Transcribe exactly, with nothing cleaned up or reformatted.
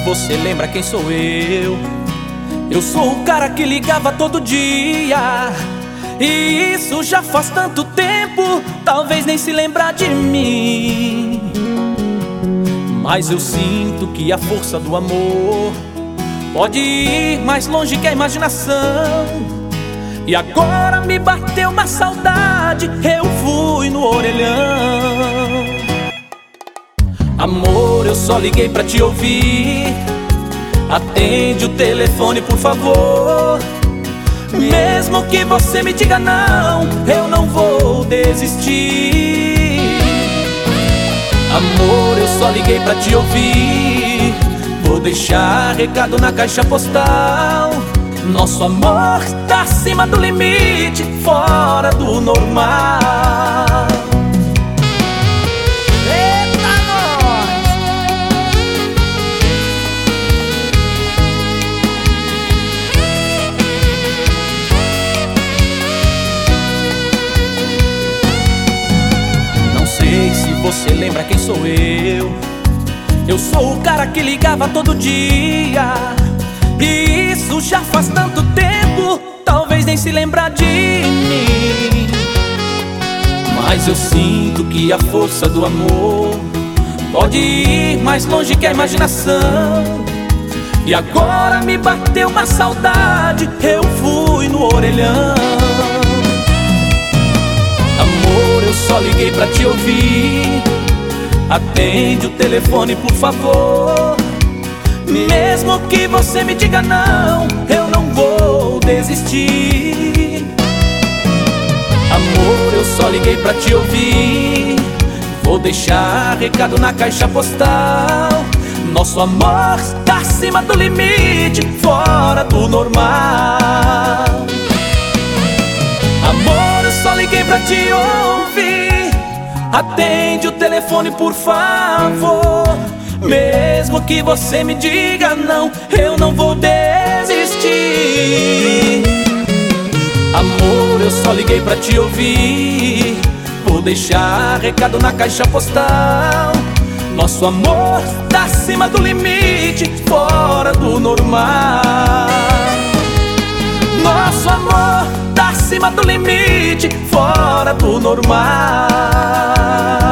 você lembra quem sou eu. Eu sou o cara que ligava todo dia, e isso já faz tanto tempo, talvez nem se lembrar de mim. Mas eu sinto que a força do amor pode ir mais longe que a imaginação. E agora me bateu uma saudade, eu fui no orelhão. Amor, eu só liguei pra te ouvir, atende o telefone por favor. Mesmo que você me diga não, eu não vou desistir. Amor, eu só liguei pra te ouvir, vou deixar recado na caixa postal. Nosso amor tá acima do limite, fora do normal. Eita, nós! Não sei se você lembra quem sou eu. Eu sou o cara que ligava todo dia, e isso já faz tanto tempo, talvez nem se lembrar de mim. Mas eu sinto que a força do amor pode ir mais longe que a imaginação. E agora me bateu uma saudade, eu fui no orelhão. Amor, eu só liguei pra te ouvir, atende o telefone por favor. Mesmo que você me diga não, eu não vou desistir. Amor, eu só liguei pra te ouvir, vou deixar recado na caixa postal. Nosso amor tá acima do limite, fora do normal. Amor, eu só liguei pra te ouvir, atende o telefone por favor. Mesmo que você me diga não, eu não vou desistir. Amor, eu só liguei pra te ouvir, vou deixar recado na caixa postal. Nosso amor tá acima do limite, fora do normal. Nosso amor tá acima do limite, fora do normal.